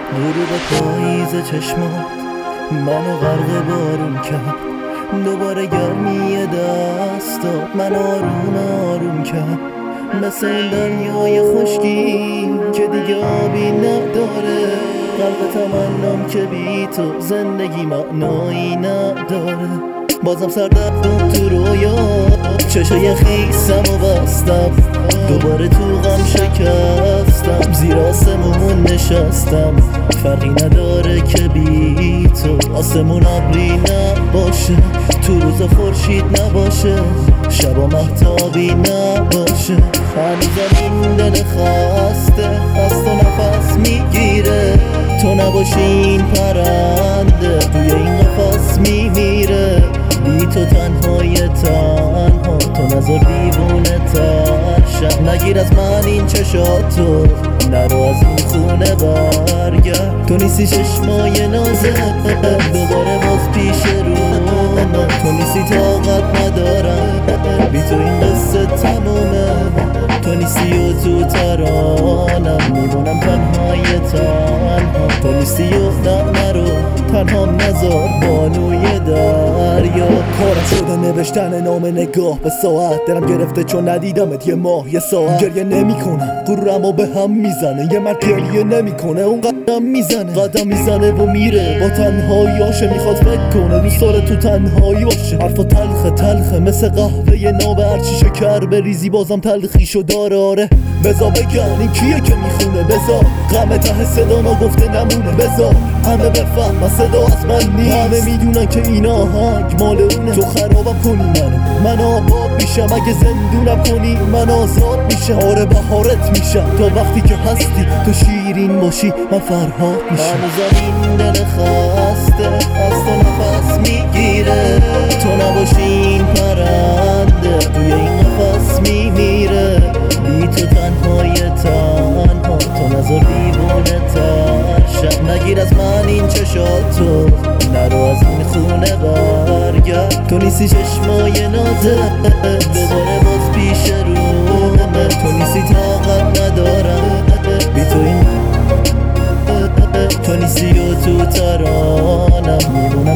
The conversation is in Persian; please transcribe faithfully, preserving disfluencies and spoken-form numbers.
غروب پاییز چشمات منو غرق بارون کرد، دوباره گرمی دستات من آروم آروم کرد، مثل این دریای خشکی که دیگه آبی نداره. قلب تمنام که بی تو زندگی معنایی نداره. بازم سر دفتم تو رویا، چشای خیسم و بستم، دوباره تو غم شکستم، زیر آسمون نشستم. فرقی نداره که بی تو آسمون ابری نباشه، تو روز خورشید نباشه، شبا مهتابی نباشه. هنوزم این دل خسته از تو نفس میگیره، تو نباشی این پرنده توی این قفس میمیره. بی تو تنهای تنها، تو نذار دیوونه ترشم. نگیر از من این چشاتو، نرو از این خونه برگرد. تو نیستی چشمای نازه دوباره باز پیش رو من، تو نیستی طاقت ندارم، بی تو این قصه تمومه. تو نیستی و تو ترانم میمونم تنهای تنها، تو نیستی و نه نرو تنهام نذار بانوی دریا. کارم شده نوشتن نام نگاه به ساعت، دلم گرفته چون ندیدمت یه ماه یه ساعت. گریه نمی کنم غرورمو به هم میزنه، یه مرد گریه نمی کنه اون قدم میزنه، قدم میزنه و میره با تنهاییاشه. میخواد فکر کنه دوست داره تو تنهایی باشه. حرفا تلخه تلخه مثل قهوه ناب، هرچی شکر بریزی بازم تلخیشو داره. آره بزا بگن این کیه که میخونه، بزا غم ته صدا نگفته نمونه، بزا همه بفهم صدا از من نیست. همه میدونن که این آهنگ مال اونه. تو خرابم کنی منو، من آباد میشم. اگه زندونم کنی من آزاد میشم. آره بهارت میشم تا وقتی که هستی، تو شیرین باشی من فرهاد میشم. هنوزم این دل خسته از تو نفس میگیره، تو نباشی این پرنده توی این قفس میمیره. بی تو تنهای تنها، تو نذار دیوونه ترشم. نگیر از من این چشاتو، نرو از این خونه برگرد. تو نیستی چشمای نازه دوباره باز پیش رو من، تو نیستی طاقت ندارم، بی تو این تو نیستی و تو ترانم میمونم